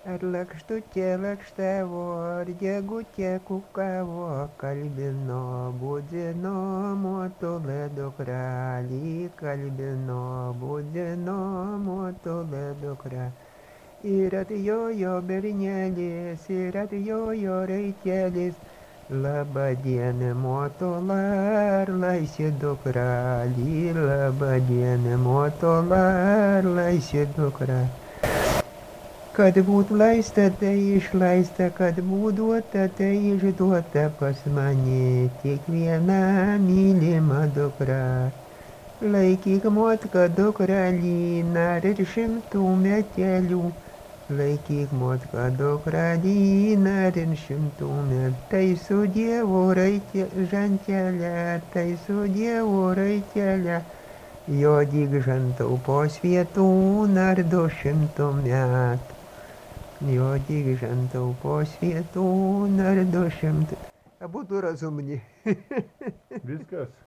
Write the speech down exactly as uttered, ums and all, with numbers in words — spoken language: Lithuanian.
Ar lakštutė lakštavo, ar gegutė kukavo, kalbino budino motulė dukrelį, kalbino budino motulė dukra. Ir atjojo bernelis, ir atjojo raitelis, laba diena motula, ar laisi dukrelį, laba diena motula, ar laisi dukra. Kad būt laista, tai išlaista, kad būt duota, tai išduota pas mane tik viena mylima dukra. Laikyk motka dukrelį, nar ir šimtų metelių. Laikyk motka dukrelį, nar ir šimtų metų. Tai su Dievu raitė žantelė, tai su Dievu raitelė. Jodyk žantau po svietų, nar du šimtų metų. Jodyk žantau po svietų, nar du šimtų. Abudu rozumni. Viskas.